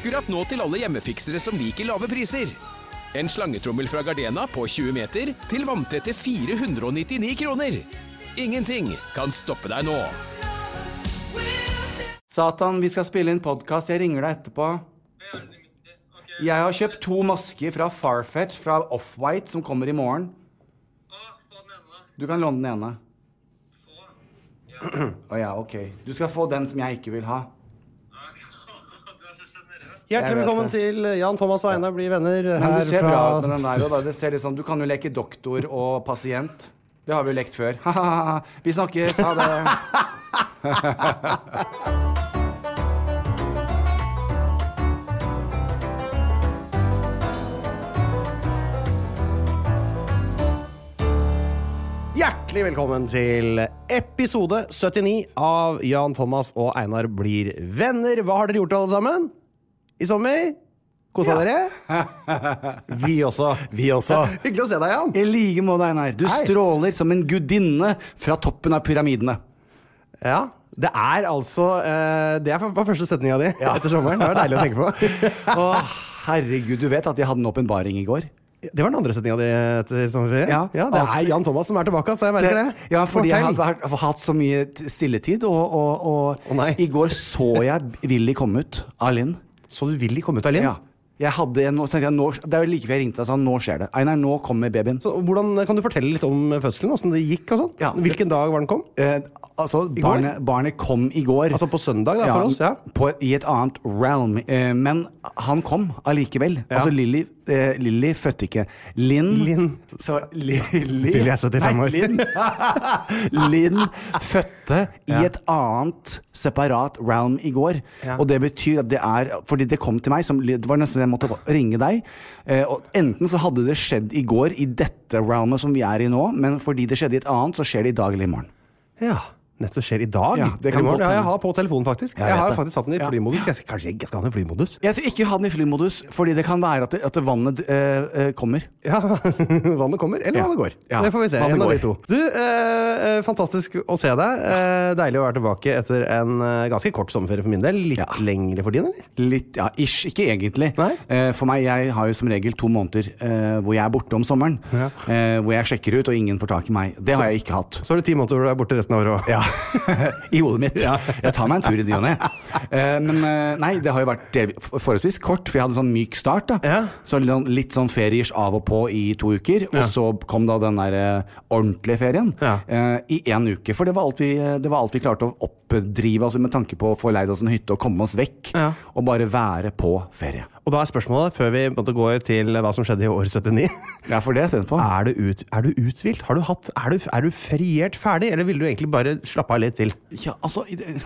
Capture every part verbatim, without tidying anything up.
Akkurat nå til alle hjemmefiksere som liker lave priser. En slangetrommel fra Gardena på tjue meter til vanntette fire hundre nittini kroner. Ingenting kan stoppe deg nå. Satan, vi skal spille inn podcast. Jeg ringer deg etterpå. Jeg har kjøpt to masker fra Farfetch, fra Off-White, som kommer i morgen. Du kan låne den ene. Å ja, ok. Du skal få den som jeg ikke vil ha. Hjertelig velkommen til Jan Thomas og Einar blir venner her. Men du ser fra... bra ut med den der, og da. Det ser litt sånn, du kan jo leke doktor og pasient. Det har vi jo lekt før. Vi snakkes, ha det. Hjertelig velkommen til episode syttini av Jan Thomas og Einar blir venner. Hva har dere gjort alle sammen? I sommer? Kosa ja. dere? Vi også. Vi også. Hyggelig å se deg, Jan. I like måte, Einar. Du Hei. Stråler som en gudinne fra toppen av pyramidene. Ja, det er altså uh, det er på første setninga di ja. etter sommeren. Det var deilig å tenke på. Åh, herregud, du vet at jeg hadde en åpenbaring i går. Det var den andre setninga di etter sommerferie. Ja, ja, det er Jan Thomas som er tilbake, så jeg merker det. det. Ja, fordi jeg hadde vært, hatt så mye stilletid, og, og, og oh, i går så jeg Willy komme ut av Linn. Så du Willy komme ut av Linn? Ja. Jeg hadde en, så jeg, nå, det er jo like før jeg ringte og sa, nå skjer det. Einar, nå kommer babyen. Så hvordan, kan du fortelle litt om fødselen, hvordan det gikk og sånn? Ja. Hvilken dag var den kom? Eh, altså, barnet, barnet kom i går. Altså på søndag da, for ja, oss, ja. På, I et annet realm. Eh, men han kom allikevel. Ja. Altså, Lilly, eh, Lilly fødte ikke. Linn... Linn. Så Lilly... Lilly er syttifem år. Linn. Linn fødte ja. I et annet separat realm i går. Ja. Og det betyr at det er... Fordi det kom til meg, som, det var nesten jeg måtte ringe deg. Eh, og enten så hadde det skjedd i går i dette realmet som vi er i nå, men fordi det skjedde i et annet, så skjer det i dag eller i morgen. Ja, nettopp skjer i dag. Ja, det kan godt, ja, jeg har på telefonen faktisk. Jeg, jeg har faktisk satt den i flymodus. Jeg, kanskje jeg skal ha den i flymodus? Jeg tror ikke ha den i flymodus, fordi det kan være at, det, at det vannet uh, kommer. Ja, vannet kommer, eller ja. Vannet går. Ja. Det får vi se, vannet en av de to. Du, uh, fantastisk å se deg. Uh, deilig å være tilbake etter en uh, ganske kort sommerferie for min del. Litt ja. Lengre for din, eller? Litt, ja, ish, ikke egentlig. Uh, for meg, jeg har jo som regel to måneder uh, hvor jeg er borte om sommeren. Ja. Uh, hvor jeg sjekker ut, og ingen får tak i meg. Det har jeg ikke hatt. Så er det ti måneder hvor du er borte resten av året også. Ja. I hodet mitt. Ja. Jeg tar meg en tur i Dione. Uh, men uh, nei, det har jo vært forholdsvis kort, for jeg hadde en sånn myk start da. Ja. Så litt sånn feriers av og på i to uker, og ja. Så kom da den der uh, ordentlige ferien ja. uh, i en uke, for det var alt vi, det var alt vi klarte å oppdrive, altså med tanke på å få leid oss en hytte og komme oss vekk, ja. Og bare være på ferie. Og da er spørsmålet, før vi måtte gå til hva som skjedde i år syttini. Ja, for det er jeg spent på. Er du, ut, er du uthvilt? Har du hatt, er du, er du feriert ferdig, eller vil du egentlig bare slappe av litt til? Ja, altså,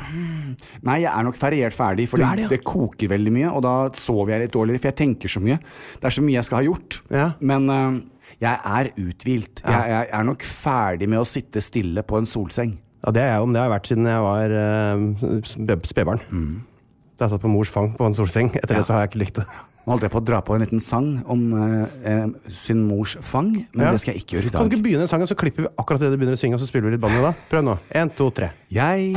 nei, jeg er nok feriert ferdig, for det, det, ja. Det koker veldig mye, og da sover jeg litt dårligere, for jeg tenker så mye. Det er så mye jeg skal ha gjort, ja. Men uh, jeg er uthvilt. Ja. Jeg, jeg er nok ferdig med å sitte stille på en solseng. Ja, det er jeg om det har vært siden jeg var uh, spedbarn. Mm. Da jeg satt på mors fang på en solseng. Etter ja. Det så har jeg ikke likt det. Nå holdt jeg på å dra på en liten sang om uh, sin mors fang, men ja. Det skal jeg ikke gjøre i dag. Kan du ikke begynne sangen, så klipper vi akkurat det du begynner å synge, og så spiller vi litt banjo da? Prøv nå. En, to, tre. Jeg...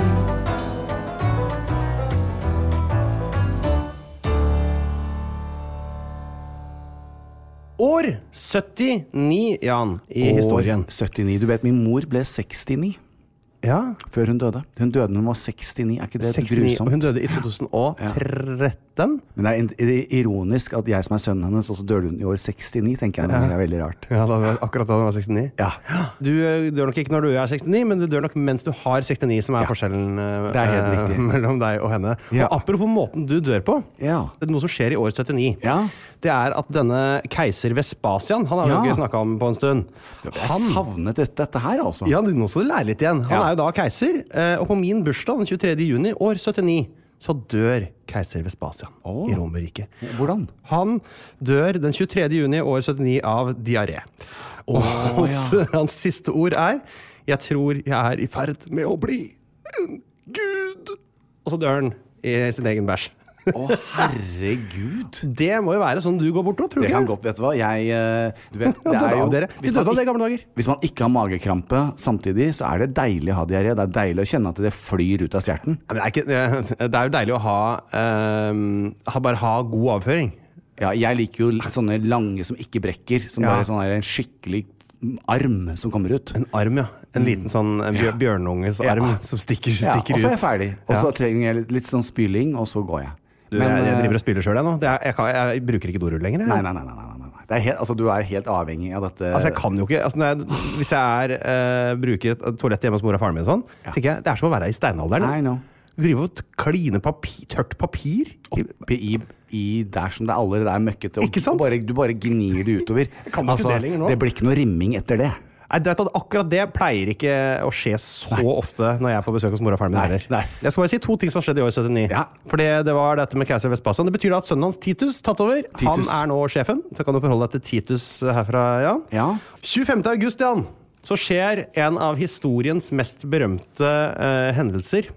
År syttini, Jan, i År historien. syttini. Du vet, min mor ble sekstini. Ja. Før hun døde. Hun døde når hun var sekstini. Er ikke det sekstini, grusomt? Hun døde i to tusen og tretten. Ja. Men det er ironisk at jeg som er sønnen hennes, og så døde hun i år sekstini, tenker jeg. Det er veldig rart. Ja, da, akkurat da hun var sekstini. Ja. Du dør nok ikke når du er sekstini, men du dør nok mens du har sekstini, som er ja. Forskjellen det er helt riktig. Mellom deg og henne. Ja. Og apropos måten du dør på, ja. Det er noe som skjer i år syttini. Ja. Det er at denne keiser Vespasian, han har jo ja. Ikke snakket om på en stund. Jeg han, savnet dette, dette her, altså. Ja, nå skal du lære litt igjen. Han ja. Er jo da keiser, og på min bursdag, den tjuetredje juni, år syttini, så dør keiser Vespasian oh. I Romerriket. Hvordan? Han dør den tjuetredje juni, år syttini, av diaré. Og oh, ja. Hans siste ord er, jeg tror jeg er i ferd med å bli en gud. Og så dør han i sin egen bæsj. Å, herregud. Det må jo være sånn du går bort nå, tror du Det ikke? kan godt, vet du hva. Jeg, eh, du vet, det Ja, er jo, dere. De hvis, døde man av det i ikke, gamle dager. hvis man ikke har magekrampe samtidig, så er det deilig å ha diaré. Det er deilig å kjenne at det flyr ut av stjerten. Nei, men det, er ikke, det er jo deilig å ha, um, ha bare ha god avføring. Ja, jeg liker jo sånne lange som ikke brekker, som Ja. bare sånn er en skikkelig arm som kommer ut. En arm, ja. En liten sånn en bjør, bjørnunges Ja. arm som stikker, Ja, stikker og så er jeg ut. ferdig. Og så Ja. trenger jeg litt, litt sånn spyling, og så går jeg. Du, Men, jeg, jeg eh, driver og spiller sjøl, jeg nå. Det er, jeg, kan, jeg bruker ikke dorull lenger. Jeg. Nei, nei, nei, nei, nei, nei. Det er helt, altså, du er helt avhengig av dette. Altså, jeg kan jo ikke altså, når jeg, Hvis jeg er, eh, bruker et toalett hjemme hos mor og faren min, og sånn, tenker jeg, det er som å være i steinalderen. I know. Drive og kline papir, tørt papir. Oppi i, i der som det allerede er møkkete. Og Ikke sant? Du bare, du bare gnir det utover. kan jo ikke det lenger nå. Det blir ikke noe rimming etter det. Nei, du vet at Akkurat det pleier ikke å skje så ofte når jeg er på besøk hos mor og faren min. Nei, heller. nei. Jeg skal bare si to ting som har skjedd i år syttini. Ja. Fordi det var dette med Keiser Vespasian. Det betyr da at sønnen hans Titus tatt over. Titus. Han er nå sjefen. Så kan du forholde deg til Titus herfra, Jan. Ja. tjuefemte august, Jan, så skjer en av historiens mest berømte eh, hendelser.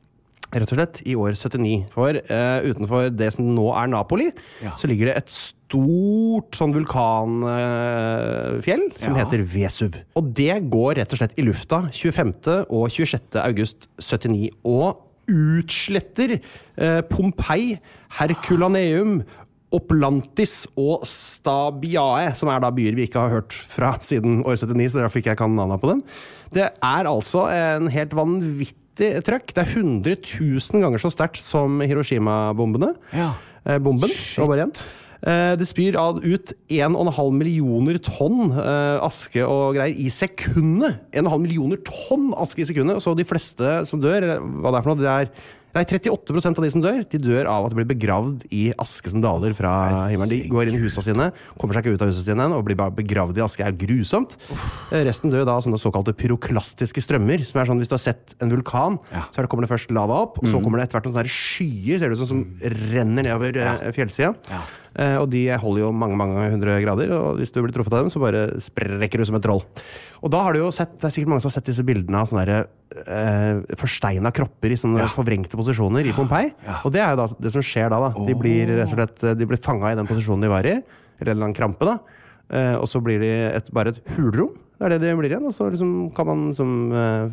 Rett og slett i år syttini. For uh, utenfor det som nå er Napoli, Ja. så ligger det et stort sånn vulkanfjell uh, som Ja. heter Vesuv. Og det går rett og slett i lufta tjuefemte og tjuesjette august syttini. Og utsletter uh, Pompeii, Herculaneum, Oplantis og Stabiae, som er da byer vi ikke har hørt fra siden år syttini, så derfor ikke jeg kan navnet på dem. Det er altså en helt vanvittig trøkk. Det er hundre tusen ganger så sterkt som Hiroshima-bombene. Ja. Eh, bomben, det var bare igjen. Eh, det spyr av ut en og en halv millioner tonn eh, aske og greier i sekundet. En og en halv millioner tonn aske i sekundet. Så de fleste som dør, eller hva det er for noe, det er Nei, trettiåtte prosent av de som dør, de dør av at de blir begravd i aske som daler fra himmelen. De går inn i husene sine, kommer seg ikke ut av husene sine og blir bare begravd i aske. Det er grusomt. Eh, Resten dør da av sånne såkalte pyroklastiske strømmer, som er sånn hvis du har sett en vulkan, Ja. så er det, kommer det først lava opp, og så kommer det etter hvert noen sånne skyer, ser det ut som, som renner nedover eh, fjellsida. Ja. Eh, og de holder jo mange, mange hundre grader, og hvis du blir truffet av dem, så bare sprekker du som et troll. Og da har du jo sett, det er sikkert mange som har sett disse bildene av sånne der, eh, forsteina kropper i sånne forvrengte posisjoner i Pompeii. Ja. Og det er jo da det som skjer da. da. De blir rett og slett de blir fanga i den posisjonen de var i, eller en eller annen krampe, da. Eh, og så blir de et, bare et hulrom. Det er det de blir igjen. Og så liksom kan man liksom eh,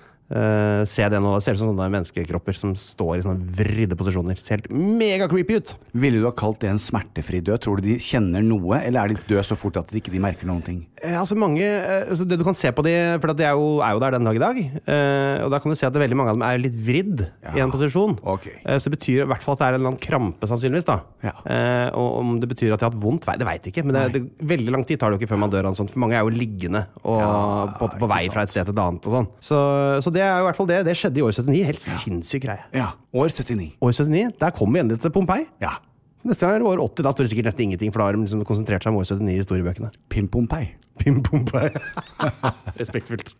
Uh, se det nå, det ser ut som sånne menneskekropper som står i sånne vridde posisjoner. Ser helt mega creepy ut. Ville du ha kalt det en smertefri død? Tror du de kjenner noe, eller er de døde så fort at de ikke merker noen ting? Eh, altså mange, eh, altså det du kan se på de, for de er jo, er jo der den dag i dag, eh, og da kan du se at det veldig mange av dem er litt vridd Ja. i en posisjon. Ok. Eh, så det betyr i hvert fall at det er en eller annen krampe sannsynligvis da. Ja. Eh, og om det betyr at de har hatt vondt, det vet jeg ikke, men det, det, veldig lang tid tar det jo ikke før man dør av en sånn, for mange er jo liggende og Ja, på, på ikke vei fra et sted til et annet og sånn. Så, så det er jo i hvert fall det. Det skjedde i år syttini. Helt sinnssyk greie. Ja. År syttini. År syttini, der kom vi endelig til Pompeii. Ja. Neste gang er det år åtti. Da står det sikkert nesten ingenting, for da har de liksom konsentrert seg om år syttini i historiebøkene. Pim Pompeii. Pim Pompeii. Respektfullt.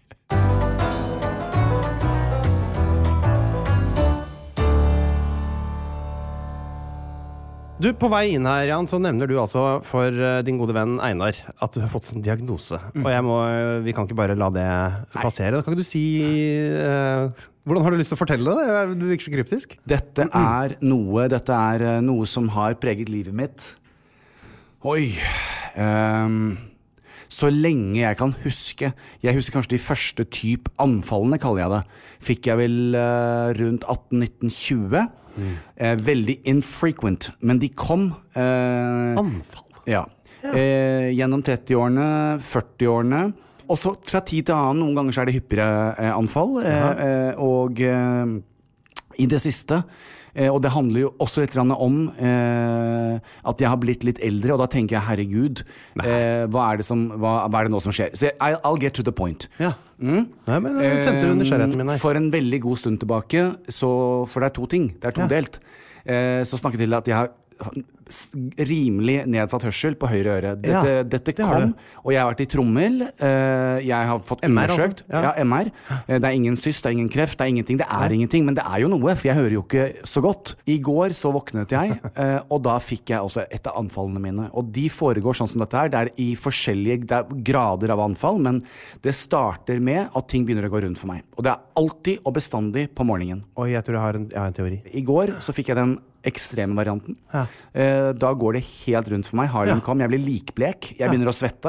Du, på vei inn her, Jan, så nevner du altså for uh, din gode venn Einar at du har fått en diagnose. Mm. Og jeg må, vi kan ikke bare la det passere. Kan ikke du si uh, hvordan har du lyst til å fortelle det? Du virker så kryptisk. Dette er noe, dette er uh, noe som har preget livet mitt. Oi. Um, så lenge jeg kan huske. Jeg husker kanskje de første typ anfallene, kaller jeg det. Fikk jeg vel uh, rundt atten nitten tjue. Mm. Eh, veldig infrequent, men de kom eh, Anfall? Ja, ja. Eh, gjennom trettiårene, førtiårene. Og så fra tid til annen, noen ganger så er det hyppigere eh, anfall. Eh, eh, og eh, i det siste, eh, og det handler jo også litt om eh, at jeg har blitt litt eldre, og da tenker jeg, herregud, eh, hva, er det som, hva, hva er det nå som skjer? Så I'll, I'll get to the point. Ja. Mm. Nei, men jeg tente du nysgjerrigheten min her. For en veldig god stund tilbake, så, for det er to ting, det er todelt, ja. eh, så snakket jeg til at jeg har rimelig nedsatt hørsel på høyre øre. Dette, Ja, dette det har kom, du. og jeg har vært i trommel. Uh, jeg har fått M R altså? undersøkt. Ja. Ja, M R. Uh, det er ingen syst, det er ingen kreft, det er ingenting. Det er ingenting, men det er jo noe, for jeg hører jo ikke så godt. I går så våknet jeg, uh, og da fikk jeg også et av anfallene mine. Og de foregår sånn som dette her. Det er i forskjellige det er grader av anfall, men det starter med at ting begynner å gå rundt for meg. Og det er alltid og bestandig på morgenen. Oi, jeg tror jeg har en, jeg har en teori. I går så fikk jeg den ekstreme varianten. Ja. Eh, da går det helt rundt for meg. Harlem Ja. kom, jeg blir likblek. Jeg begynner å svette.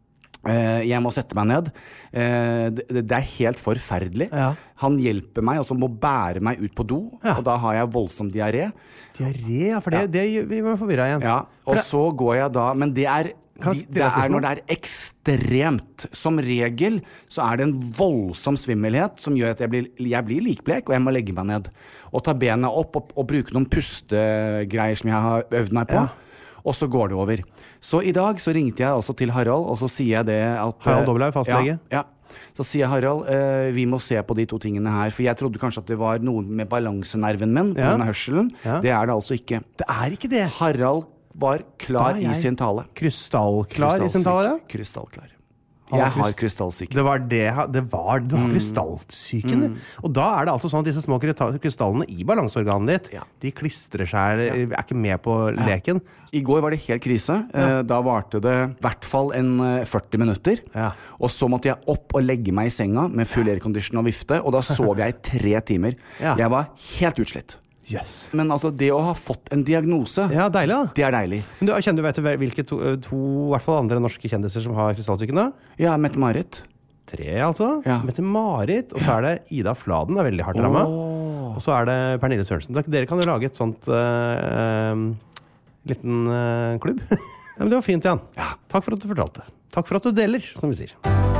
Eh, jeg må sette meg ned. Eh, det, det er helt forferdelig. Ja. Han hjelper meg, altså må bære meg ut på do, Ja. og da har jeg voldsom diaré. Diaré, ja, for det, det vi var forvirret igjen. Ja, For og det- så går jeg da, men det er Kan de, jeg stille det deg er spørsmål? når det er ekstremt. Som regel så er det en voldsom svimmelhet som gjør at jeg blir, jeg blir likblek, og jeg må legge meg ned. Og ta bena opp og, og bruke noen pustegreier som jeg har øvd meg på. Ja. Og så går det over. Så i dag så ringte jeg også til Harald, og så sier jeg det at Harald Doblaug, fastlege. Ja, ja. Så sier jeg, Harald, eh, vi må se på de to tingene her. For jeg trodde kanskje at det var noe med balansenerven min på Ja. denne hørselen. Ja. Det er det altså ikke. Det er ikke det. Harald var klar Da er i jeg sin tale. Krystallklar i sin tale, ja? Krystallklar. Han Jeg har har kryst- krystallsyke. Det var det, det var, du har krystallsyken, du. Og da er det altså sånn at disse små krysta- krystallene i balanseorganet ditt, Ja. de klistrer seg, er ikke med på leken. I går var det helt krise. Eh, Da varte det i hvert fall en eh, førti minutter. Ja. Og så måtte jeg opp og legge meg i senga med full aircondition og vifte, og da sov jeg i tre timer. Ja. Jeg var helt utslitt. Yes. Men altså, det å ha fått en diagnose, Ja, deilig da. det er deilig. Men du, kjenner du vet du hvilke to, to i hvert fall andre norske kjendiser som har krystallsyken da? Ja, Mette-Marit. Tre, altså. Ja. Mette-Marit, og så er det Ida Fladen, er veldig hardt rammet. Og så er det Pernille Sørensen. Dere- Dere kan jo lage et sånt uh, um, liten uh, klubb. Ja, men det var fint, Jan. Ja. Takk for at du fortalte. Takk for at du deler, som vi sier.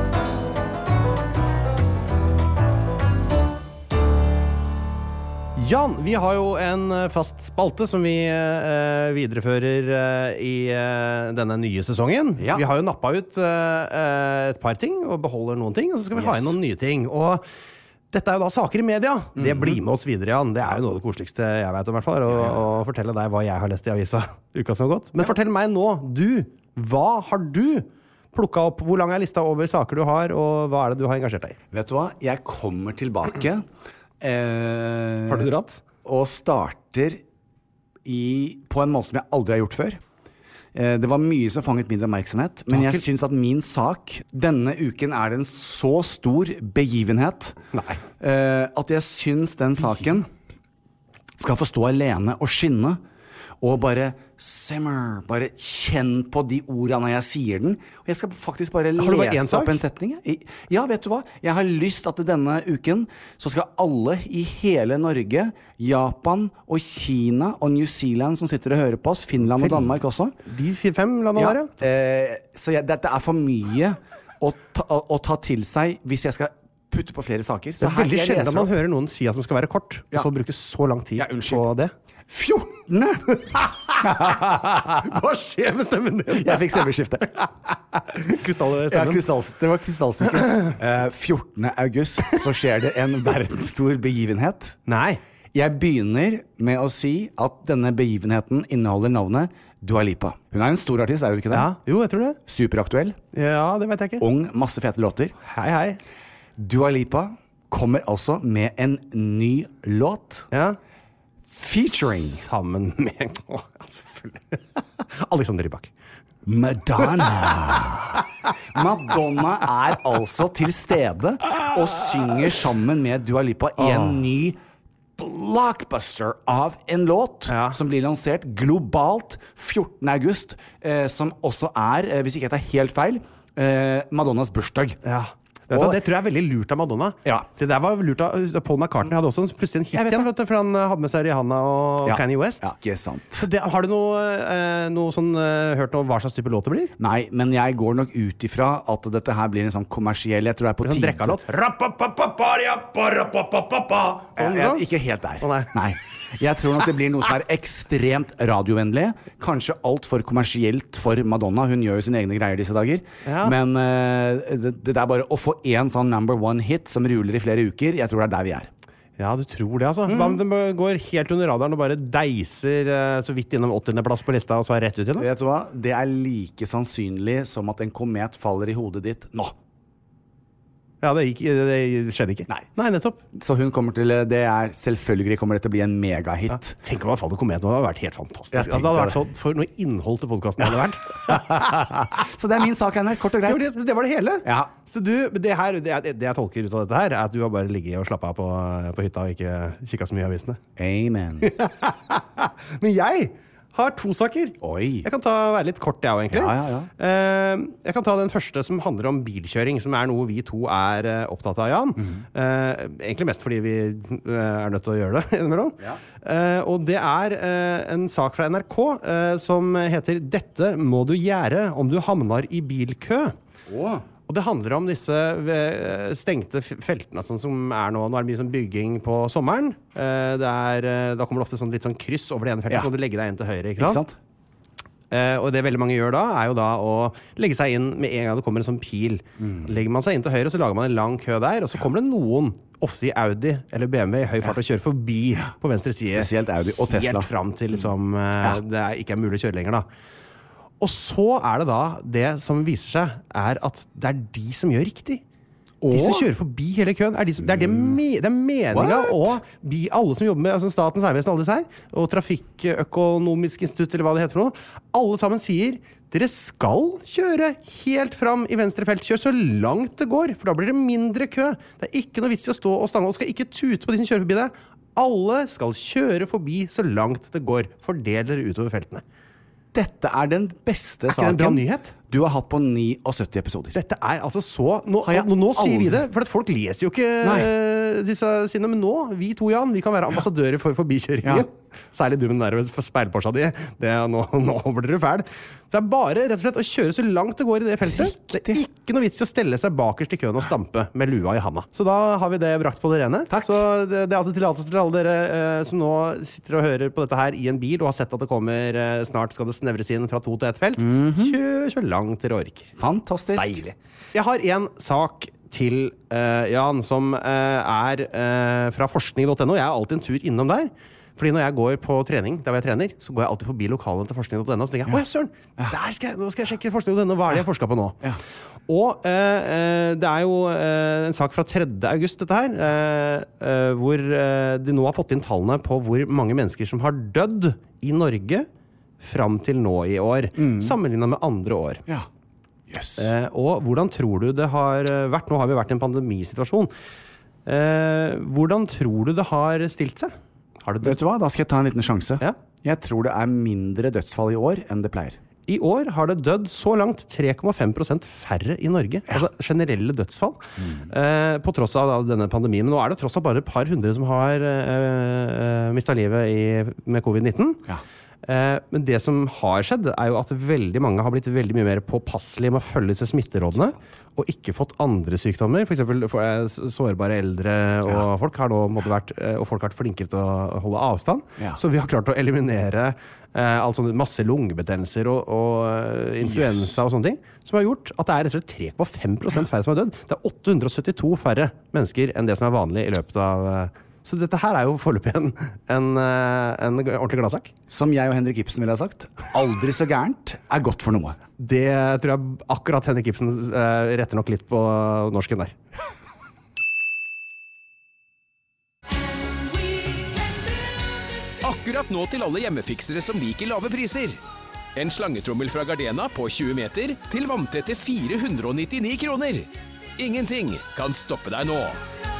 Jan, vi har jo en eh, fast spalte som vi eh, viderefører eh, i eh, denne nye sesongen. Ja. Vi har jo nappa ut eh, et par ting og beholder noen ting, og så skal vi ha Yes. inn noen nye ting. Og dette er jo da saker i media. Det blir med oss videre, Jan. Det er jo noe av det koseligste jeg vet om, i hvert fall. Å å fortelle deg hva jeg har lest i avisa uka som har gått. Men fortell meg nå, du, hva har du plukka opp? Hvor lang er lista over saker du har, og hva er det du har engasjert deg i? Vet du hva? Jeg kommer tilbake. Eh, Har du dratt? Og starter i, på en måte som jeg aldri har gjort før. Eh, det var mye som fanget min oppmerksomhet, men jeg syns at min sak denne uken er det en så stor begivenhet Nei. eh, at jeg syns den saken skal få stå alene og skinne. Og bare simmer, bare kjenn på de ordene når jeg sier den. Og jeg skal faktisk bare Har du bare én lese sak? opp en setning. I- Ja, vet du hva? Jeg har lyst at denne uken så skal alle i hele Norge, Japan og Kina og New Zealand som sitter og hører på oss, Finland og Danmark også. De fire-fem landene Ja, der, ja. eh, så jeg, dette er for mye å ta, å, å ta til seg hvis jeg skal putte på flere saker. Det Så er her- veldig jeg sjelden leser at man opp. hører noen si at de skal være kort, Ja. og så bruke så lang tid Ja, unnskyld. på det. fjortende Hva skjer med stemmen din? Jeg fikk stemmeskifte. Ja, Krystallstemmen. krystalls, det var krystallsikkert. Eh, fjortende august så skjer det en verdensstor begivenhet. Nei. Jeg begynner med å si at denne begivenheten inneholder navnet Dua Lipa. Hun er en stor artist, er hun ikke det? Ja, jo, jeg tror det. Superaktuell, Ja, det vet jeg ikke. ung, masse fete låter. Hei, hei. Dua Lipa kommer altså med en ny låt Ja. featuring Sammen med Å, ja, selvfølgelig. Alexander Rybak. Madonna. Madonna er altså til stede og synger sammen med Dua Lipa i en ny blockbuster av en låt Ja. som blir lansert globalt fjortende august, eh, som også er, eh, hvis ikke jeg tar helt feil, eh, Madonnas bursdag. Ja. Det, Og- det tror jeg er veldig lurt av Madonna. Ja. Det der var lurt av Paul McCartney hadde også plutselig en hit Jeg vet igjen, det. vet du, for han eh, hadde med seg Rihanna og Ja. Kanye West. Ja, ikke sant. Så det, har du noe, eh, noe sånn, eh, hørt noe hva slags type låt det blir? Nei, men jeg går nok ut ifra at dette her blir en sånn kommersiell. Jeg tror det er på Sånn tide. drekkalåt? Jeg, jeg, ikke helt der. Å, nei. Jeg tror nok det blir noe som er ekstremt radiovennlig. Kanskje altfor kommersielt for Madonna. Hun gjør jo sine egne greier disse dager. Ja. Men eh, det, det er bare å få én sånn number one hit som ruler i flere uker. Jeg tror det er der vi er. Ja, du tror det, altså. Mm. Hva om det går helt under radaren og bare deiser uh, så vidt innom åttiende plass på lista, og så er rett ut igjen? Vet du hva? Det er like sannsynlig som at en komet faller i hodet ditt nå. Ja, det, gikk, det skjedde ikke. Nei. Nei, nettopp. Så hun kommer til, det er selvfølgelig kommer det til å bli en megahit. Ja. Tenk om det falt en komet, det hadde vært helt fantastisk. Altså, det hadde vært sånn for noe innhold til podcasten det hadde vært. Så det er min sak, Einar, kort og greit. Det, det var det hele. Ja. Så du, det, her, det, det jeg tolker ut av dette her, er at du har bare ligget og slappet av på, på hytta og ikke kikket så mye av avisene. Amen. Men jeg har to saker. Oi. Jeg kan ta, være litt kort, jeg også, egentlig. Ja, ja, ja. Uh, jeg kan ta den første som handler om bilkjøring, som er noe vi to er uh, opptatt av, Jan. Mm. Uh, egentlig mest fordi vi uh, er nødt til å gjøre det innimellom. Ja. Uh, og det er uh, en sak fra N R K uh, som heter «Dette må du gjøre om du havner i bilkø». Åh. Og det handler om disse stengte feltene sånn som er nå. Nå er det mye sånn bygging på sommeren. Det er, da kommer det ofte sånn litt sånn kryss over det ene feltet, ja. Så må du legge deg inn til høyre, ikke sant? Ikke sant? Og det veldig mange gjør da, er jo da å legge seg inn med en gang det kommer en sånn pil. Mm. Legger man seg inn til høyre, så lager man en lang kø der, og så kommer det noen, ofte i Audi eller B M W, i høy fart og kjører forbi på venstre side. Spesielt Audi og Tesla. Helt frem til liksom, ja. Det er ikke er mulig å kjøre lenger da. Og så er det da, det som viser seg, er at det er de som gjør riktig. Og? De som kjører forbi hele køen, er de som, det er det, me, det er meningen, og vi, alle som jobber med altså Statens vegvesen, alle disse her, og Trafikkøkonomisk institutt, eller hva det heter for noe, alle sammen sier, dere skal kjøre helt fram i venstre felt. Kjør så langt det går, for da blir det mindre kø. Det er ikke noe vits i å stå og stange, og skal ikke tute på de som kjører forbi det. Alle skal kjøre forbi så langt det går. Fordel dere utover feltene. Dette er den beste er saken det en bra nyhet? Du har hatt på syttioni episoder. Dette er altså så... Nå, nå, nå sier vi det, for folk leser jo ikke uh, disse sine, men nå, vi to, Jan, vi kan være ambassadører for forbikjøringen. Ja. Særlig du med den der speilporsa di. Det, nå, nå blir du fæl. Det er bare rett og slett å kjøre så langt det går i det feltet. Det er ikke noe vits i å stelle seg bakerst i køen og stampe med lua i handa. Så da har vi det brakt på det rene. Takk. Så det, det er altså tillatelse til alle dere uh, som nå sitter og hører på dette her i en bil og har sett at det kommer, uh, snart skal det snevres inn fra to til ett felt. Mm-hmm. Kjør så langt dere orker. Fantastisk. Deilig. Jeg har en sak til, uh, Jan, som uh, er uh, fra forskning punktum no. Jeg er alltid en tur innom der. Fordi når jeg går på trening, der hvor jeg trener, så går jeg alltid forbi lokalen til forskning punktum no, så tenker jeg, åh, søren, der skal jeg, nå skal jeg sjekke forskning punktum no, hva er det jeg forsket på nå? Ja. Og uh, det er jo uh, en sak fra tredje august, dette her, uh, uh, hvor uh, de nå har fått inn tallene på hvor mange mennesker som har dødd i Norge fram til nå i år, mm. sammenlignet med andre år. Ja. Yes. Eh, og hvordan tror du det har vært? Nå har vi vært i en pandemisituasjon. Eh, hvordan tror du det har stilt seg? Har det Vet du hva? Da skal jeg ta en liten sjanse. Ja? Jeg tror det er mindre dødsfall i år enn det pleier. I år har det dødd så langt tre komma fem prosent færre i Norge. Ja. Altså generelle dødsfall. Mm. Eh, på tross av da, denne pandemien. Men nå er det tross av bare et par hundre som har eh, mistet livet i, med covid nitten. Ja. Men det som har skjedd er jo at veldig mange har blitt veldig mye mer påpasselige med å følge disse smitterådene og ikke fått andre sykdommer, for eksempel sårbare eldre og ja. folk har nå måtte vært, og folk har vært flinkere til å holde avstand, ja. Så vi har klart å eliminere eh, altså masse lungebetennelser og, og influensa yes. og sånne ting, som har gjort at det er rett og slett tre komma fem prosent færre som har dødd. Det er åtte hundre og syttito færre mennesker enn det som er vanlig i løpet av Så dette her er jo foreløpig en, en, en ordentlig gladsak. Som jeg og Henrik Ibsen ville ha sagt, aldri så gærent er godt for noe. Det tror jeg akkurat Henrik Ibsen uh, retter nok litt på norsken der. Akkurat nå til alle hjemmefiksere som liker lave priser. En slangetrommel fra Gardena på tjue meter til vanntette fire hundre og nittini kroner. Ingenting kan stoppe deg nå.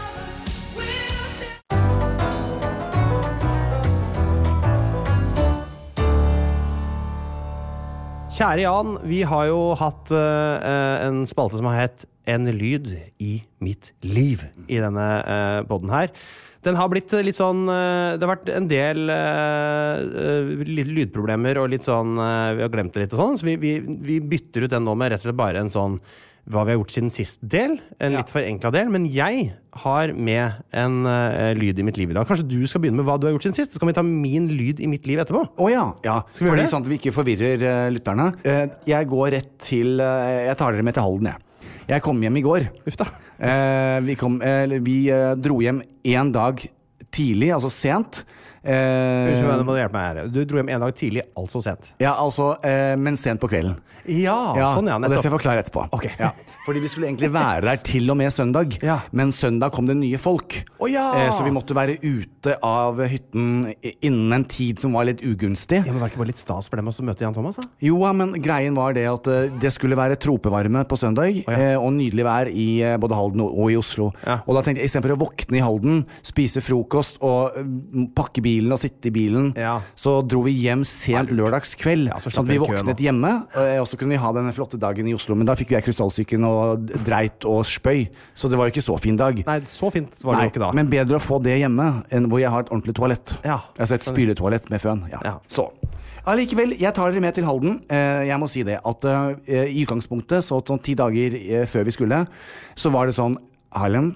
Kjære Jan, vi har jo hatt uh, en spalte som har hett En lyd i mitt liv i denne uh, podden her. Den har blitt litt sånn, uh, det har vært en del uh, lydproblemer og litt sånn, uh, vi har glemt det litt og sånn, så vi, vi, vi bytter ut den nå med rett og slett bare en sånn hva vi har gjort siden sist del, en litt forenklet del, men jeg har med en uh, lyd i mitt liv i dag. Kanskje du skal begynne med hva du har gjort siden sist, så kan vi ta min lyd i mitt liv etterpå. Å oh, ja, ja. Skal vi gjøre det? Sånn at vi ikke forvirrer uh, lytterne. Uh, jeg går rett til, uh, jeg tar dere med til Halden, jeg. Jeg kom hjem i går. Uff da. Uh, vi kom, uh, vi uh, dro hjem en dag tidlig, altså sent. Eh, Unnskyld, må du hjelpe meg her. Du dro hjem en dag tidlig, altså sent. Ja, altså, eh, men sent på kvelden. Ja, ja sånn ja, nettopp. Og det skal jeg forklare etterpå. Okay. Ja. Fordi vi skulle egentlig være der til og med søndag, ja. Men søndag kom det nye folk. Oh, ja. eh, så vi måtte være ute av hytten innen en tid som var litt ugunstig. Ja, men var det ikke bare litt stas for dem å møte Jan Thomas? Da? Jo, men greien var det at uh, det skulle være tropevarme på søndag, oh, ja. eh, og nydelig vær i uh, både Halden og, og i Oslo. Ja. Og da tenkte jeg, i stedet for å våkne i Halden, spise frokost og uh, pakke bilen og sitte i bilen, ja. Så dro vi hjem sent lørdagskveld, ja, så sånn at vi våknet hjemme, uh, og så kunne vi ha den flotte dagen i Oslo. Men da fikk jeg krystallsyken og dreit og spøy, så det var jo ikke så fin dag. Nei, så fint var det Nei, jo ikke da. Men bedre å få det hjemme enn hvor jeg har et ordentlig toalett. Ja. Altså et spyletoalett med føn. Ja. Ja. Så. Allikevel, jeg tar dere med til Halden. Jeg må si det, at i utgangspunktet, så sånn ti dager før vi skulle, så var det sånn, Harlem,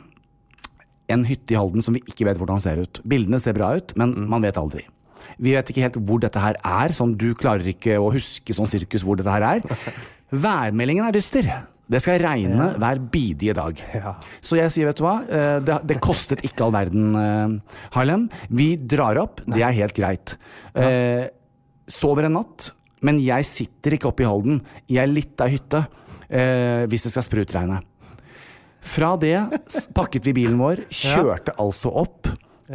en hytte i Halden som vi ikke vet hvordan ser ut. Bildene ser bra ut, men mm. man vet aldri. Vi vet ikke helt hvor dette her er, sånn du klarer ikke å huske sånn sirkus hvor dette her er. Værmeldingen er dyster. Det skal regne ja. Hver bidige dag. Ja. Så jeg sier, vet du hva, det, det kostet ikke all verden, Harlem. Vi drar opp, Nei. Det er helt greit. Ja. Eh, sover en natt, men jeg sitter ikke oppe i Halden. Jeg er litt av hytte, eh, hvis det skal sprutregne. Fra det pakket vi bilen vår, kjørte ja. Altså opp,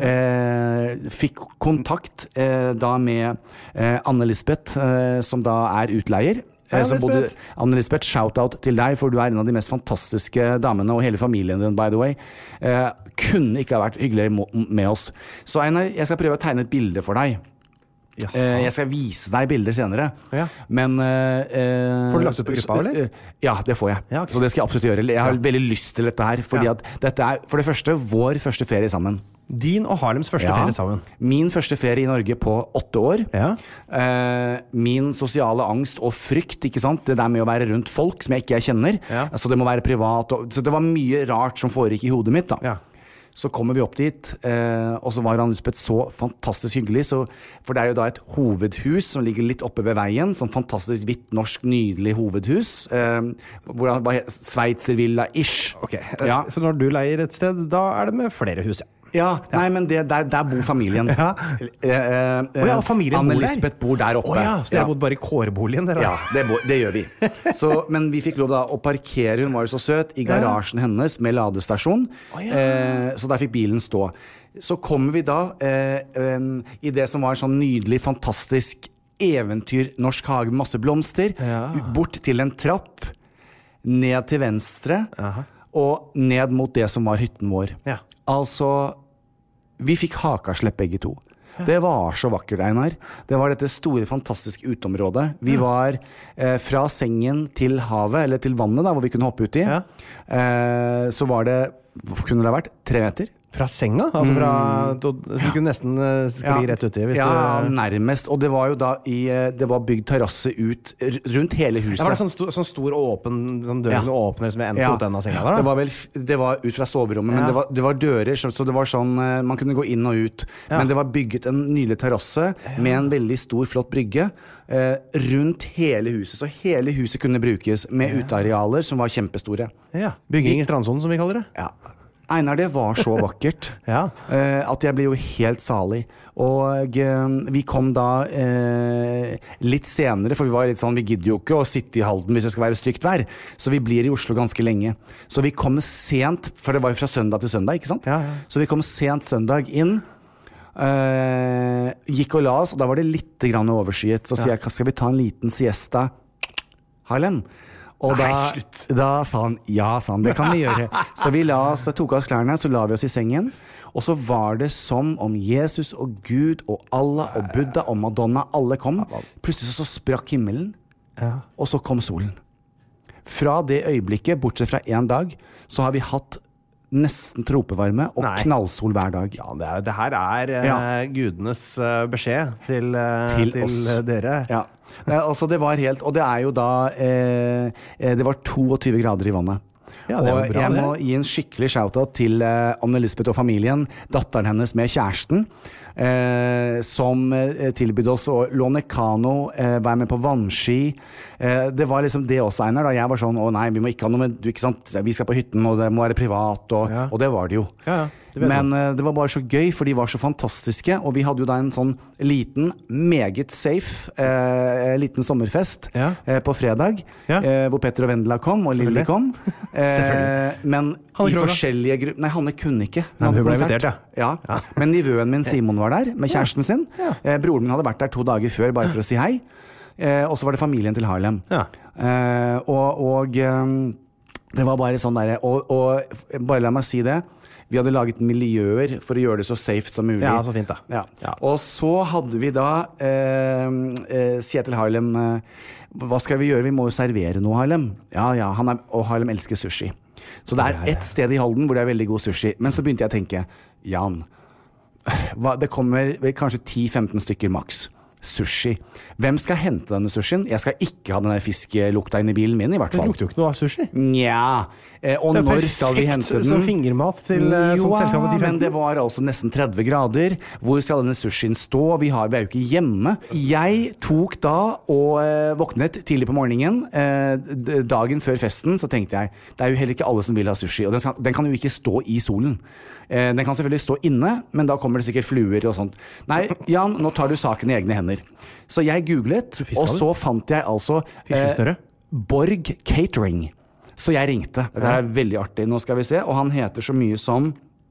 eh, fikk kontakt eh, da med eh, Anne-Lisbeth, eh, som da er utleier. Hei, Anne-Lisbeth. Anne-Lisbeth, shout-out til deg, for du er en av de mest fantastiske damene, og hele familien din, by the way. Eh, kunne ikke ha vært hyggeligere med oss. Så Einar, jeg skal prøve å tegne et bilde for deg. Eh, jeg skal vise deg bilder senere. Ja. Men eh, får du lagt det på gruppa, eller? Ja, det får jeg. Ja, okay. Så det skal jeg absolutt gjøre. Jeg har ja. Veldig lyst til dette her, fordi ja. At dette er for det første vår første ferie sammen. Din og Harlems første ja. Ferie sammen. Min første ferie i Norge på åtte år. Ja. eh, Min sosiale angst og frykt, ikke sant? Det der med å være rundt folk som jeg ikke kjenner, ja. Altså det må være privat og, så det var mye rart som foregikk i hodet mitt da. Ja. Så kommer vi opp dit, eh, og så var Anne-Lisbeth så fantastisk hyggelig, så, for det er jo da et hovedhus som ligger litt oppe ved veien, sånn fantastisk hvitt, norsk, nydelig hovedhus, eh, hvor det var Sveitservilla-ish. Ok, ja. Så når du leier et sted, da er det med flere hus, ja. Ja, nei, men det, der, der bor familien. Ja. Eh, eh, oh, ja, familien Anne-Lisbeth bor der oppe. Oh, ja, så dere ja. Bodde bare i kårboligen? Dere. Ja, det, det gjør vi. Så, men vi fikk lov da å parkere, hun var jo så søt, i garasjen ja. Hennes med ladestasjon. Oh, ja. eh, så der fikk bilen stå. Så kommer vi da eh, eh, i det som var en sånn nydelig, fantastisk eventyr, norsk hage med masse blomster, ja. Bort til en trapp, ned til venstre, aha. Og ned mot det som var hytten vår. Ja. Altså, vi fikk hakaslepp begge to. Det var så vakkert, Einar. Det var dette store, fantastiske utområdet. Vi var eh, fra sengen til havet, eller til vannet da, hvor vi kunne hoppe ut i. Ja. Eh, så var det, kunne det ha vært, tre meter? Fra senga? Altså fra, mm. du, du kunne nesten skli ja. Rett uti. Ja, du... nærmest. Og det var jo da i, det var bygd terrasse ut rundt hele huset. Ja, var det sånn stor, sånn stor åpen, sånn døren ja. Åpner som en ja. Fot denne senga der? Det var vel, det var ut fra soverommet, ja. Men det var, det var dører, så, så det var sånn, man kunne gå inn og ut. Ja. Men det var bygget en nylig terrasse ja. Med en veldig stor, flott brygge eh, rundt hele huset. Så hele huset kunne brukes med ja. Utearealer som var kjempestore. Ja. Bygging i strandsonen, som vi kaller det. Ja. Einar, det var så vakkert ja. uh, at jeg ble jo helt salig. Og uh, vi kom da uh, litt senere, for vi var litt sånn, vi gidder jo ikke å sitte i Halden hvis det skal være stygt vær, så vi blir i Oslo ganske lenge. Så vi kom sent, for det var jo fra søndag til søndag, ikke sant? Ja, ja. Så vi kom sent søndag inn, uh, gikk og la oss, og da var det litt grann overskyet. Så ja. Sier jeg, skal vi ta en liten siesta? Harlem? Og da, da sa han, ja, sa han, det kan vi gjøre. Så vi la oss, tok oss klærne, så la vi oss i sengen. Og så var det som om Jesus og Gud og Allah og Buddha og Madonna, alle kom. Plutselig så sprakk himmelen, og så kom solen. Fra det øyeblikket, bortsett fra en dag, så har vi hatt nesten tropevarme og Nei. Knallsol hver dag. Ja, det, er, det her er ja. uh, gudenes uh, beskjed til, uh, til, til uh, dere. Ja, det, altså det var helt, og det er jo da eh, det var toogtyve grader i vannet. Ja, det og bra, jeg må gi en skikkelig shoutout til uh, Anne-Lisbeth og familien, datteren hennes med kjæresten, uh, som uh, tilbydde oss å låne kano, uh, være med på vannski. Uh, det var liksom det også, Einar, da jeg var sånn, å nei, vi må ikke ha noe med, du, ikke sant? Vi skal på hytten, og det må være privat, og, ja. Og det var det jo. Ja, ja. Men uh, det var bare så gøy, for de var så fantastiske. Og vi hadde jo da en sånn liten, meget safe uh, liten sommerfest ja. uh, på fredag, ja. uh, hvor Petter og Vendela kom, og Lilly kom. Uh, men i forskjellige grupper... Nei, Hanne kunne ikke. Nei, hun ble invitert, ja. Ja. ja. Men nivøen min, Simon, var der, med kjæresten sin. Ja. Uh, broren min hadde vært der to dager før, bare for å si hei. Uh, og så var det familien til Harlem. Ja. Uh, og... og um, det var bare sånn der, og, og bare la meg si det, vi hadde laget miljøer for å gjøre det så safe som mulig. Ja, så fint da. Ja. Ja. Og så hadde vi da, eh, eh, sier jeg til Harlem, eh, hva skal vi gjøre? Vi må jo servere noe, Harlem. Ja, ja, han er, og Harlem elsker sushi. Så det er ett sted i Halden hvor det er veldig god sushi. Men så begynte jeg å tenke, Jan, hva, det kommer kanskje ti til femten stykker maks. Sushi. Hvem skal hente denne sushien? Jeg skal ikke ha denne fiskelukta inn i bilen min, i hvert fall. Det lukter jo ikke noe av sushi. Nja. Eh, og når skal vi hente den? Som fingermat til uh, jo, men det var altså nesten tretti grader. Hvor skal denne sushien stå? Vi, har, vi er jo ikke hjemme. Jeg tok da og eh, våknet tidlig på morgenen. Eh, dagen før festen så tenkte jeg, det er jo heller ikke alle som vil ha sushi, og den, skal, den kan jo ikke stå i solen. Eh, den kan selvfølgelig stå inne, men da kommer det sikkert fluer og sånt. Nei, Jan, nå tar du saken i egne hender. Så jeg googlet, og så fant jeg altså eh, Borg Catering. Så jeg ringte. Det er veldig artig. Nå skal vi se. Og han heter så mye som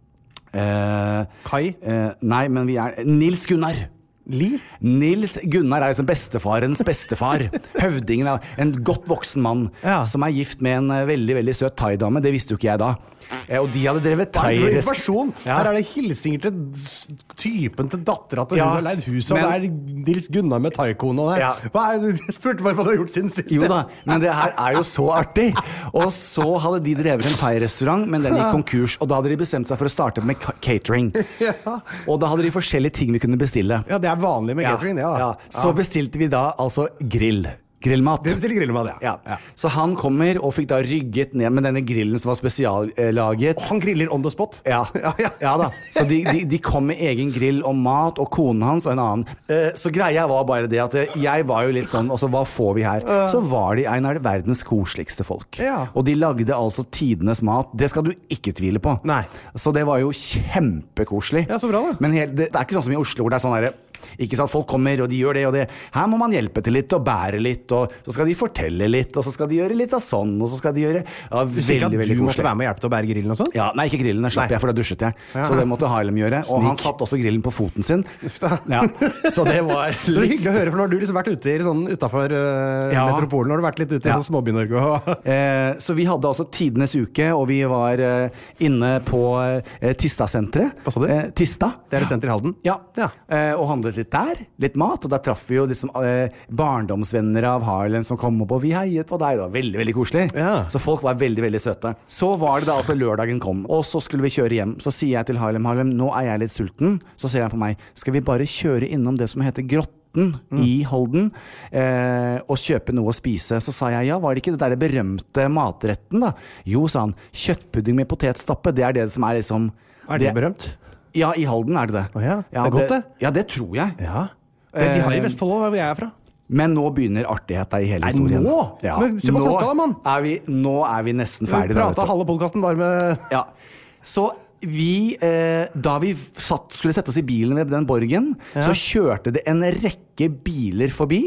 eh, Kai? Eh, nei, men vi er Nils Gunnar. Li? Nils Gunnar er liksom bestefarens bestefar. Høvdingen av en godt voksen mann ja. Som er gift med en veldig, veldig søt thai-dame. Det visste jo ikke jeg da. Eh, og de hadde drevet thai-rest. Ja. Her er det hilsinger til typen til dattera til ja. Hun har leid huset, og det er Nils Gunnar med thai-kone og der. Ja. Hva er det? Jeg spurte bare hva du har gjort siden sist. Jo da, men det her er jo så artig. Og så hadde de drevet en thai-restaurant, men den gikk konkurs, og da hadde de bestemt seg for å starte med catering. Ja. Og da hadde de forskjellige ting vi kunne bestille. Ja, det er vanlig med catering, det ja. Ja. Så bestilte vi da altså grill. Grillmat. Det bestiller grillmat, ja. Ja. Ja. Så han kommer og fikk da rygget ned med denne grillen som var spesiallaget. Og han griller on the spot? Ja, ja, ja. Ja da. Så de, de, de kom med egen grill og mat, og konen hans og en annen. Så greia var bare det at jeg var jo litt sånn, og så hva får vi her? Så var de en av verdens koseligste folk. Ja. Og de lagde altså tidenes mat. Det skal du ikke tvile på. Nei. Så det var jo kjempekoselig. Ja, så bra da. Men helt, det, det er ikke sånn som i Oslo, hvor det er sånn der, ikke sant, folk kommer og de gjør det og det. Her må man hjelpe til litt og bære litt, og så skal de fortelle litt, og så skal de gjøre litt av sånn, og så skal de gjøre ja, veldig, veldig koselig. Du måtte være med og hjelpe til å bære grillen og sånn? Ja, nei, ikke grillen, den slapp Nei. Jeg, for da dusjet jeg. Ja. Så det måtte Harlem gjøre. Og Snik. Han satt også grillen på foten sin. Ja. Så det var litt... Det er hyggelig å høre, for nå har du liksom vært ute i sånn utenfor uh, ja. Metropolen, har du vært litt ute i ja. Sånn Småby-Norge. eh, så vi hadde altså tidenes uke, og vi var uh, inne på uh, Tista-senteret. Hva sa du? Eh, Tista. Det er et senter i Halden? Ja, ja. Eh, og handlet litt der, litt mat, og der traff vi jo liksom eh, barndomsvenner av Harlem som kom opp, og vi heiet på deg, da. Veldig, veldig koselig. Ja. Så folk var veldig, veldig søte. Så var det da altså lørdagen kom, og så skulle vi kjøre hjem. Så sier jeg til Harlem, Harlem, nå er jeg litt sulten. Så ser han på meg, skal vi bare kjøre innom det som heter Grotten mm. i Halden, eh, og kjøpe noe å spise? Så sa jeg, ja, var det ikke det der berømte matretten da? Jo, sa han, kjøttpudding med potetstappe, det er det som er liksom... Er det, det berømt? Ja, i Halden er det det. Å ja, det er godt det. Ja, det tror jeg. Ja. Det de har i Vestfold også, hvor jeg er fra. Men nå begynner artigheten i hele historien. Nei, nå? Ja. Men se på nå klokka da, mann! Er vi, nå er vi nesten ferdig. Vi pratet halve podcasten bare med... Ja. Så vi, eh, da vi satt, skulle sette oss i bilen ved den borgen, ja. Så kjørte det en rekke biler forbi.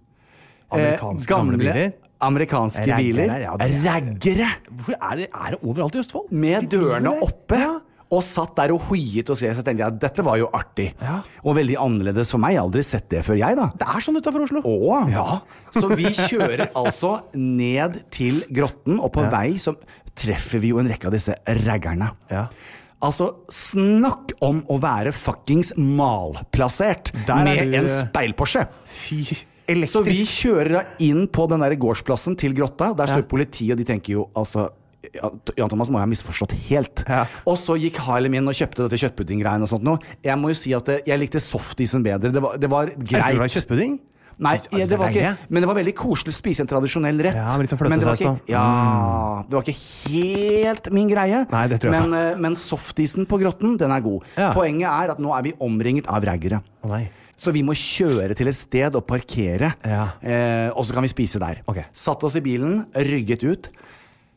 Amerikanske eh, gamle biler? Amerikanske Raggere, biler. Ja, det er... Raggere! Hvor er det, er det overalt i Østfold? Med dørene oppe, ja. Og satt der og hoiet og skrev, så tenkte jeg at dette var jo artig. Ja. Og veldig annerledes for meg. Jeg har aldri sett det før jeg, da. Det er sånn utenfor Oslo. Åh. Ja. Så vi kjører altså ned til Grotten, og på ja. Vei så treffer vi jo en rekke av disse raggerne. Ja. Altså, snakk om å være fuckings malplassert med du... en speilporsche. Fy... Elektrisk. Så vi kjører da inn på den der gårdsplassen til Grotta. Der står ja. Politiet, og de tenker jo, altså... Jan Thomas må jeg ha misforstått helt. Ja. Og så gikk Harlem inn og kjøpte dette kjøttpuddinggreiene og sånt nå. Jeg må jo si at jeg likte softisen bedre. Det var, det var greit. Er det glad i kjøttpudding? Nei, ja, det var ikke, men det var veldig koselig å spise en tradisjonell rett. Ja, men litt sånn fløte, men det var ikke, altså. ja, det var ikke helt min greie. Nei, det tror jeg. Men, men softisen på Grotten, den er god. Ja. Poenget er at nå er vi omringet av raggere. Å nei. Så vi må kjøre til et sted og parkere, ja. eh, og så kan vi spise der. Okay. Satt oss i bilen, rygget ut.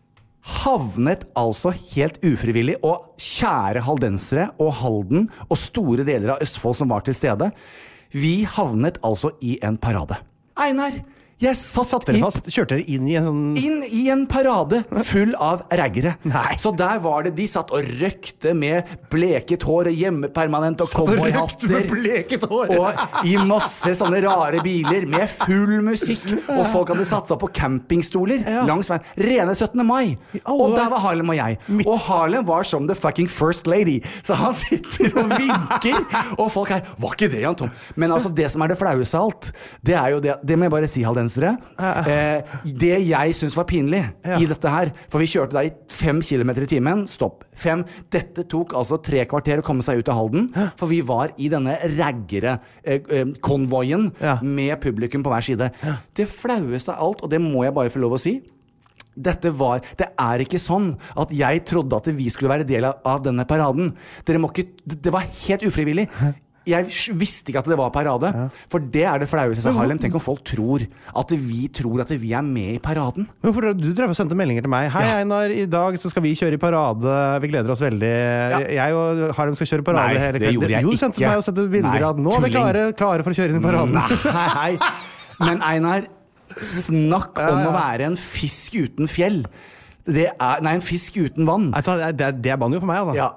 havnet altså helt ufrivillig, og kjære haldensere og Halden og store deler av Østfold som var til stede, vi havnet altså i en parade. Einar, jeg satt, satt dere fast? Kjørte dere inn i en sånn... Inn i en parade full av raggere. Nei. Så der var det, de satt og røkte med bleket hår og hjemmepermanent og cowboyhatter. Med bleket hår. Og i masse sånne rare biler med full musikk. Og folk hadde satt seg på campingstoler ja. langs veien. Rene syttende mai. Og der var Harlem og jeg. Og Harlem var som the fucking first lady. Så han sitter og vinker. Og folk her, var ikke det, Jan Tom? Men altså, det som er det flaueste av alt, det er jo det, det må jeg bare si, Halden. Eh, det jeg synes var pinlig ja. i dette her, for vi kjørte der i fem kilometer i timen, stopp, fem, dette tok altså tre kvarter å komme seg ut av Halden, for vi var i denne raggere eh, eh, konvoien ja. med publikum på hver side. Ja. Det flaueste av alt, og det må jeg bare få lov å si, dette var, det er ikke sånn at jeg trodde at vi skulle være del av, av denne paraden. Dere må ikke, det var helt ufrivillig. Jeg visste ikke at det var parade, ja. for det er det flaueste i Harlem. Tenk om folk tror at vi tror at vi er med i paraden. Men for du drev og sendte meldinger til meg. Hei ja. Einar, i dag så skal vi kjøre i parade. Vi gleder oss veldig. Ja. Jeg og Harlem skal kjøre parade. Nei, hele det gjorde jeg jo, ikke. Du sendte meg og sendte bilder av nå er vi klare, klare for å kjøre inn i paraden. Nei, men Einar, snakk om ja, ja. å være en fisk uten fjell. Det er, nei, en fisk uten vann. Det er, det er banjo for meg, altså. Ja.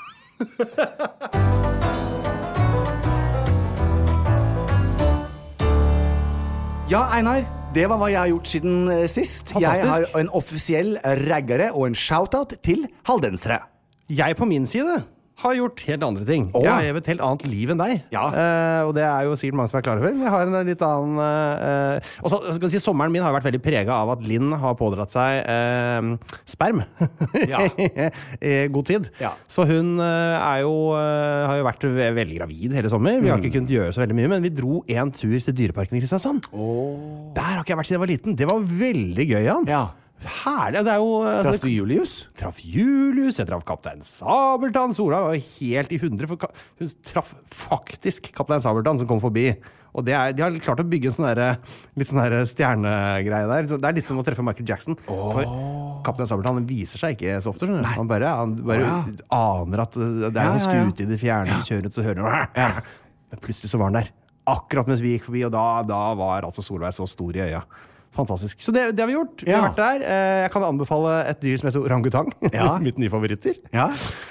Ja, Einar, det var hva jeg har gjort siden uh, sist. Fantastisk. Jeg har en offisiell raggere og en shoutout til haldensere. Jeg på min side har gjort helt andre ting. Åh. Jeg har levet et helt annet liv enn deg. Ja. Uh, og det er jo sikkert mange som er klare for. Jeg har en litt annen... Uh, og så skal jeg si, sommeren min har vært veldig preget av at Linn har pådratt seg uh, sperm. Ja. I god tid. Ja. Så hun uh, er jo, uh, har jo vært veldig gravid hele sommer. Vi har mm. ikke kunnet gjøre så veldig mye, men vi dro en tur til Dyreparken i Kristiansand. Oh. Der har ikke jeg vært siden jeg var liten. Det var veldig gøy, Jan. Ja. Herlig, det er jo Traff du Julius? Traff Julius, jeg traff Kaptein Sabeltann. Sola var helt i hundre, for hun traff faktisk Kaptein Sabeltann som kom forbi. Og det er, de har klart å bygge en sånn der, litt sånn der stjernegreie der. Det er litt som å treffe Michael Jackson. Oh. For Kaptein Sabeltann viser seg ikke så ofte. Han bare, han bare oh, ja. aner at det er en skute i det fjerne, ja. kjører ut og hører ja. Men plutselig så var han der. Akkurat mens vi gikk forbi, og da, da var altså Solveig så stor i øya. Fantastisk. Så det, det har vi gjort. Vi har ja. vært der. Jeg kan anbefale et dyr som heter orangutang. Ja. Mitt nye favoritter. Ja.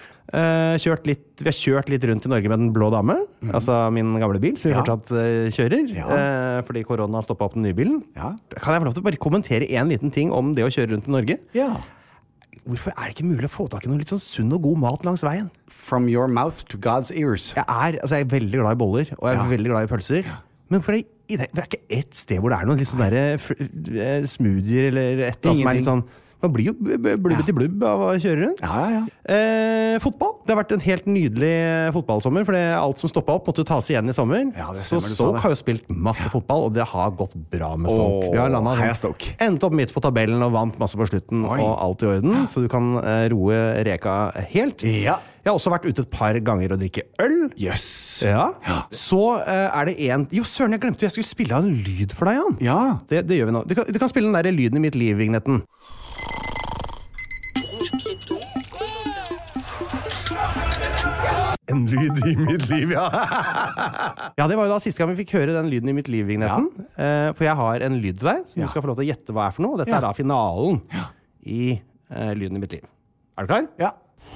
Kjørt litt, vi har kjørt litt rundt i Norge med Den blå dame. Mm. Altså min gamle bil, som vi ja. fortsatt uh, kjører. Ja. Fordi korona stoppet opp den nye bilen. Ja. Kan jeg få lov til å bare kommentere en liten ting om det å kjøre rundt i Norge? Ja. Hvorfor er det ikke mulig å få tak i noe litt sånn sunn og god mat langs veien? From your mouth to God's ears. Jeg er, altså jeg er veldig glad i boller, og jeg er ja. veldig glad i pølser. Ja. Men for det, det er ikke ett sted hvor det er noen litt sånn der smoothier eller et eller annet som er litt sånn. Man blir jo blubbet i blubb av å kjøre rundt. Ja, ja, ja. Eh, fotball. Det har vært en helt nydelig fotballsommer, for alt som stoppet opp måtte jo tas igjen i sommer. Ja, så Stoke har jo spilt masse fotball, og det har gått bra med Stoke. Åh, Vi har landet sånn, endt opp midt på tabellen og vant masse på slutten, Oi. og alt i orden. Så du kan eh, roe reka helt. Ja. Jeg har også vært ute et par ganger og drikke øl. Yes. Ja. Ja. Så uh, er det en... Jo, søren, jeg glemte jeg skulle spille av en lyd for deg, Jan. Ja. Det, det gjør vi nå. Du kan, du kan spille den der lyden i mitt liv-vignetten. En lyd i mitt liv, ja. Ja, det var jo da siste gang vi fikk høre den lyden i mitt liv-vignetten. Ja. Uh, for jeg har en lyd til deg, som ja. du skal få lov til å gjette hva er for noe. Dette ja. er da finalen ja. i uh, lyden i mitt liv. Er du klar? Ja.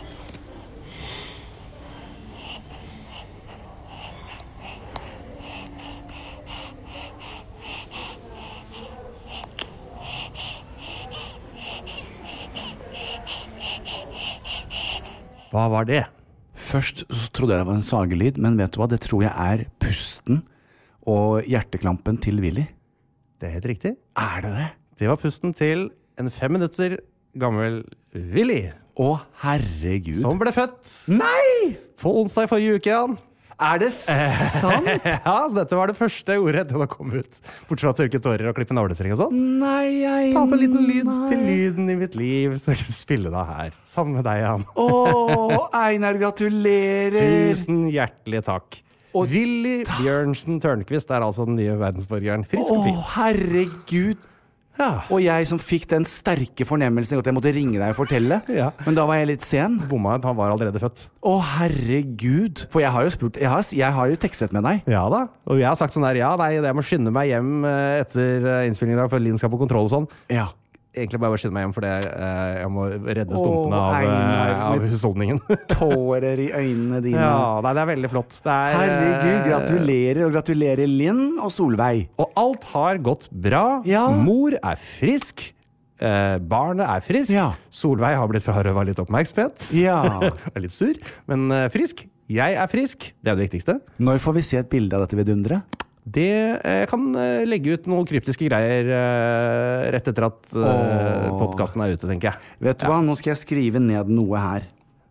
Hva var det? Først så trodde jeg det var en sagelyd, men vet du hva? Det tror jeg er pusten og hjerteklampen til Willy. Det er helt riktig. Er det det? Det var pusten til en fem minutter gammel Willy. Å, herregud. Som ble født. Nei! På onsdag i forrige uke, Jan. Er det sant? Ja, så dette var det første jeg gjorde etter å ha kommet ut. Bortsett fra å tørke tårer og klippe navlestreng og sånn. Nei, jeg... Ta på en liten lyd nei. Til lyden i mitt liv, så jeg kan spille deg her. Sammen med deg, Jan. Åh, Einar, gratulerer! Tusen hjertelig takk. Og Willy ta. Bjørnsen Tørnquist er altså den nye verdensborgeren. Frisk og fin. Åh, herregud. Ja. Og jeg som fikk den sterke fornemmelsen at jeg måtte ringe deg og fortelle. Ja. Men da var jeg litt sen. Bomma, han var allerede født. Å, herregud. For jeg har jo spurt, jeg har, jeg har jo tekstet med deg. Ja da, og jeg har sagt sånn der, ja, nei, jeg må skynde meg hjem eh, etter eh, innspillingen, for Linn skal på kontroll og sånn. Ja. Egentlig bare skynde meg hjem, for det, eh, jeg må redde stumpene Åh, av, Einar, eh, av husholdningen. Tårer i øynene dine. Ja, nei, det er veldig flott. Det er, Herregud, gratulerer, og gratulerer Linn og Solveig. Og alt har gått bra. Ja. Mor er frisk. Eh, barnet er frisk. Ja. Solveig har blitt frarøvet litt oppmerksomhet. Ja. Er litt sur, men eh, frisk. Jeg er frisk. Det er det viktigste. Når får vi se et bilde av dette vidunderet? Det eh, kan eh, legge ut noen kryptiske greier eh, rett etter at eh, Åh. podcasten er ute, tenker jeg. Vet du hva, nå skal jeg skrive ned noe her.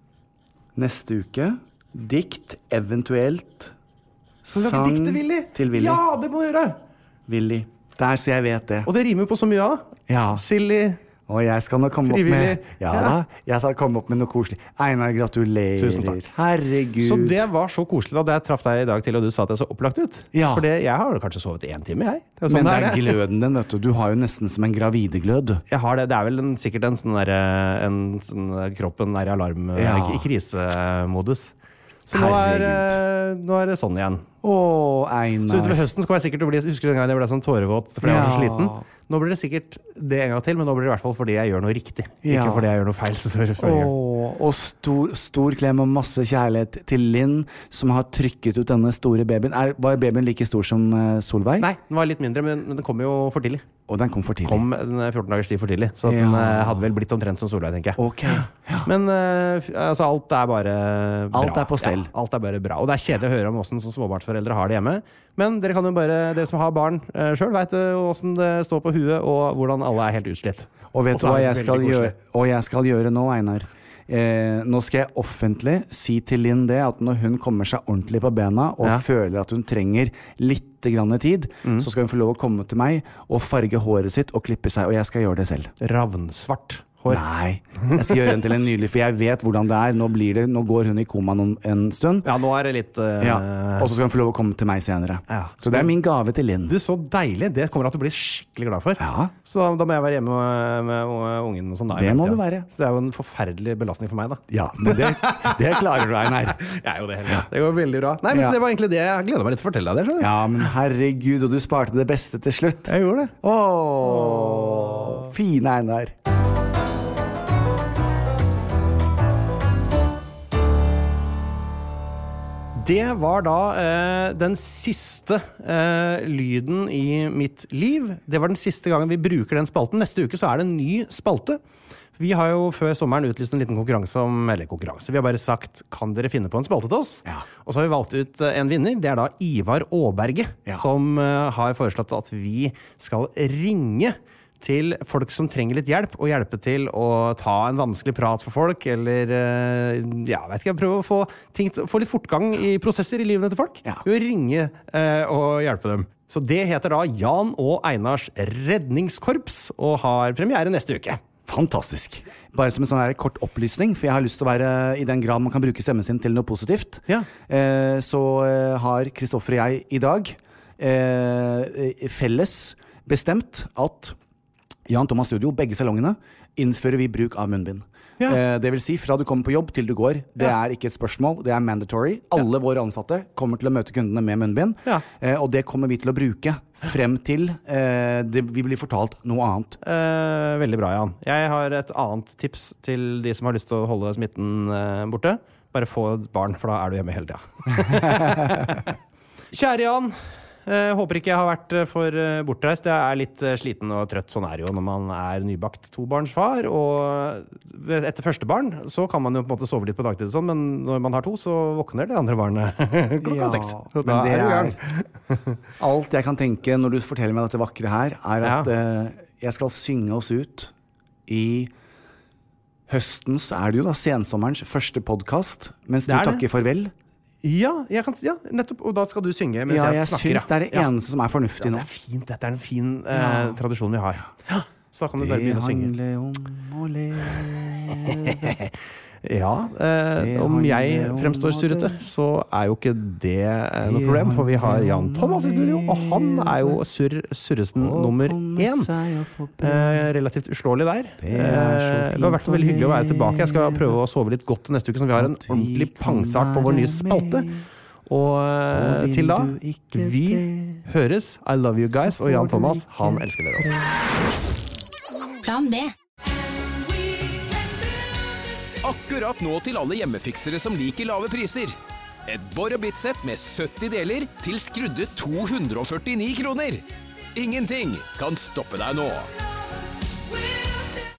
Neste uke, dikt, eventuelt Så du skal ikke dikte, Willy? til Willy. Ja, det må du gjøre! Willy. Der, så jeg vet det. Og det rimer på så mye av. Ja. Silly. Og jeg skal nå komme opp Frivillig. med Ja da, jeg skal komme opp med noe koselig. Einar, gratulerer. Tusen takk. Herregud. Så det var så koselig at jeg traff deg i dag til, og du sa at jeg så opplagt ut. Ja. For det, jeg har kanskje sovet én time, jeg. Det er sånn Men det det er gløden din, vet du. Du har jo nesten som en gravideglød. Jeg har det. Det er vel en, sikkert en sånn derre en sånn, kroppen er i alarm, Ja. i, i krisemodus. Så nå er, eh, nå er det sånn igjen. Å, Einar. Så utover høsten skal jeg sikkert bli, husker du den gangen jeg ble sånn tårevåt fordi jeg var så Ja. sliten? Nå blir det sikkert det en gang til, men nå blir det i hvert fall fordi jeg gjør noe riktig. Ja. Ikke fordi jeg gjør noe feil. Så Åh, og stor, stor klem og masse kjærlighet til Linn, som har trykket ut denne store babyen. Er, var babyen like stor som uh, Solveig? Nei, den var litt mindre, men, men den kom jo for tidlig. Og den kom for tidlig. Kom en fjorten dagers tid for tidlig. Så den Ja. eh, hadde vel blitt omtrent som Solveig, tenker jeg. Ok. Ja. Men eh, f- altså, alt er bare bra. Alt er på stell. Ja, alt er bare bra. Og det er kjedelig å høre om åssen småbarnsforeldre har det hjemme. Men dere kan jo bare, dere som har barn uh, sjøl, veit åssen det står på huet, og hvordan alle er helt utslitt. Og vet Og du så hva er det jeg skal, veldig gjøre, koselig. og jeg skal gjøre nå, Einar? Eh, nå skal jeg offentlig si til Linn det at når hun kommer seg ordentlig på bena og Ja. føler at hun trenger litt grann tid, så skal hun få lov å komme til meg og farge håret sitt og klippe seg, og jeg skal gjøre det selv. Ravnsvart hår. Nei, jeg skal gjøre den til en nydelig, for jeg vet hvordan det er. Nå, blir det, nå går hun i koma noen, en stund. Ja, nå er det litt eh, Ja. Og så skal hun få lov å komme til meg senere. Ja. Så det er min gave til Linn. Du, så deilig. Det kommer han til å bli skikkelig glad for. Ja. Så da, da må jeg være hjemme med, med ungen. Og sånn, da, Det må ja. du være. Så det er jo en forferdelig belastning for meg, da. Ja, men det, det klarer du, Einar. Jeg er jo det heller. Det går veldig bra. Nei, men Ja. så Det var egentlig det jeg gleda meg litt til å fortelle deg. Det, skjønner du? Ja, men herregud, og du sparte det beste til slutt. Jeg gjorde det. Åh, fine Einar. Det var da eh, den siste eh, lyden i mitt liv. Det var den siste gangen vi bruker den spalten. Neste uke så er det en ny spalte. Vi har jo før sommeren utlyst en liten konkurranse om, eller konkurranse. Vi har bare sagt, kan dere finne på en spalte til oss? Ja. Og så har vi valgt ut eh, en vinner. Det er da Ivar Aaberge, Ja. som eh, har foreslått at vi skal ringe til folk som trenger litt hjelp, og hjelpe til å ta en vanskelig prat for folk, eller eh, ja, vet ikke, prøve å få, ting, få litt fortgang i prosesser i livene til folk. Ja. Ved å ringe eh, og hjelpe dem. Så det heter da Jan og Einars Redningskorps, og har premiere neste uke. Fantastisk. Bare som en sånn her kort opplysning, for jeg har lyst til å være i den grad man kan bruke stemmen sin til noe positivt. Ja. Eh, så eh, har Kristoffer og jeg i dag eh, felles bestemt at Jan Thomas Studio, begge salongene, innfører vi bruk av munnbind. Ja. Eh, det vil si, fra du kommer på jobb til du går. Det Ja. er ikke et spørsmål, det er mandatory. Alle våre ansatte kommer til å møte kundene med munnbind, Ja. eh, og det kommer vi til å bruke frem til eh, det, vi blir fortalt noe annet. Eh, veldig bra, Jan. Jeg har et annet tips til de som har lyst til å holde smitten eh, borte. Bare få et barn, for da er du hjemme hele tida. Kjære Jan. Eh, håper ikke jeg har vært eh, for eh, bortreist. Jeg er litt eh, sliten og trøtt. Sånn er det jo når man er nybakt tobarnsfar. Og etter første barn så kan man jo på en måte sove litt på dagtid, og sånn, men når man har to, så våkner det andre barnet klokka Ja, seks. Så men da det er du i er gang. alt jeg kan tenke når du forteller meg dette vakre her, er at Ja. eh, jeg skal synge oss ut i høstens, er det jo da, sensommerens første podcast, mens du Det er det. takker farvel. Ja, jeg kan, ja, nettopp. Og da skal du synge mens Ja, jeg, jeg snakker. syns det er det ja. eneste som er fornuftig Ja, nå. det er fint. Dette er en fin eh, Ja. tradisjon vi har. Ja. Så da kan du bare Det begynne å synge. handler om å leve. Ja, eh, om jeg fremstår surrete, så er jo ikke det eh, noe problem, for vi har Jan Thomas i studio, og han er jo surr, surresten nummer én. Eh, relativt uslåelig der. Eh, det har vært veldig hyggelig å være tilbake. Jeg skal prøve å sove litt godt neste uke, så vi har en ordentlig pangstart på vår nye spalte. Og eh, til da, vi høres. I love you guys, og Jan Thomas, han elsker dere også. Plan B. Akkurat nå til alle hjemmefiksere som liker lave priser. Et Bor og Bit-sett med sytti deler til skrudde to hundre og førtini kroner. Ingenting kan stoppe deg nå.